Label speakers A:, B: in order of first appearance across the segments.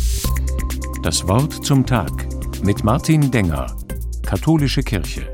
A: Das Wort zum Tag mit Martin Denger, Katholische Kirche.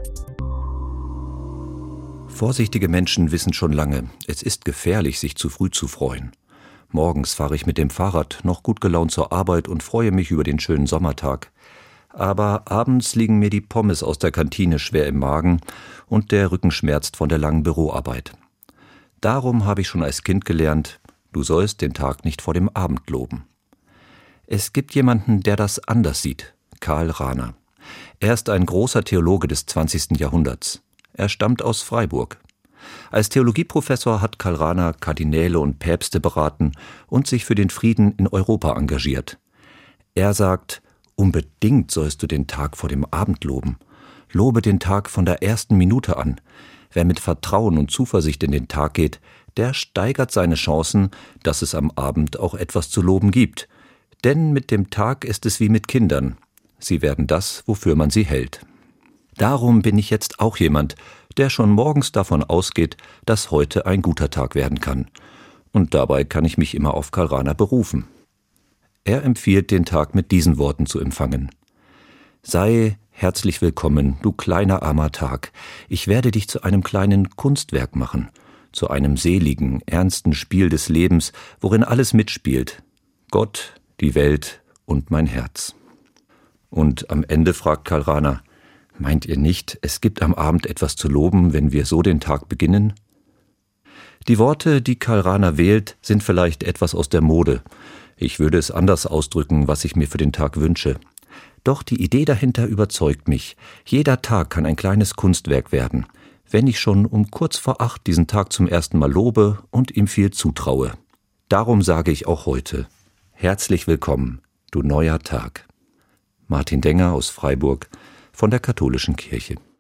B: Vorsichtige Menschen wissen schon lange, es ist gefährlich, sich zu früh zu freuen. Morgens fahre ich mit dem Fahrrad noch gut gelaunt zur Arbeit und freue mich über den schönen Sommertag. Aber abends liegen mir die Pommes aus der Kantine schwer im Magen und der Rücken schmerzt von der langen Büroarbeit. Darum habe ich schon als Kind gelernt, du sollst den Tag nicht vor dem Abend loben. Es gibt jemanden, der das anders sieht, Karl Rahner. Er ist ein großer Theologe des 20. Jahrhunderts. Er stammt aus Freiburg. Als Theologieprofessor hat Karl Rahner Kardinäle und Päpste beraten und sich für den Frieden in Europa engagiert. Er sagt, unbedingt sollst du den Tag vor dem Abend loben. Lobe den Tag von der ersten Minute an. Wer mit Vertrauen und Zuversicht in den Tag geht, der steigert seine Chancen, dass es am Abend auch etwas zu loben gibt. Denn mit dem Tag ist es wie mit Kindern. Sie werden das, wofür man sie hält. Darum bin ich jetzt auch jemand, der schon morgens davon ausgeht, dass heute ein guter Tag werden kann. Und dabei kann ich mich immer auf Karl Rahner berufen. Er empfiehlt, den Tag mit diesen Worten zu empfangen. Sei herzlich willkommen, du kleiner armer Tag. Ich werde dich zu einem kleinen Kunstwerk machen, zu einem seligen, ernsten Spiel des Lebens, worin alles mitspielt. Gott, die Welt und mein Herz. Und am Ende fragt Karl Rahner, meint ihr nicht, es gibt am Abend etwas zu loben, wenn wir so den Tag beginnen? Die Worte, die Karl Rahner wählt, sind vielleicht etwas aus der Mode. Ich würde es anders ausdrücken, was ich mir für den Tag wünsche. Doch die Idee dahinter überzeugt mich. Jeder Tag kann ein kleines Kunstwerk werden, wenn ich schon um kurz vor 8 diesen Tag zum ersten Mal lobe und ihm viel zutraue. Darum sage ich auch heute, herzlich willkommen, du neuer Tag. Martin Denger aus Freiburg von der Katholischen Kirche.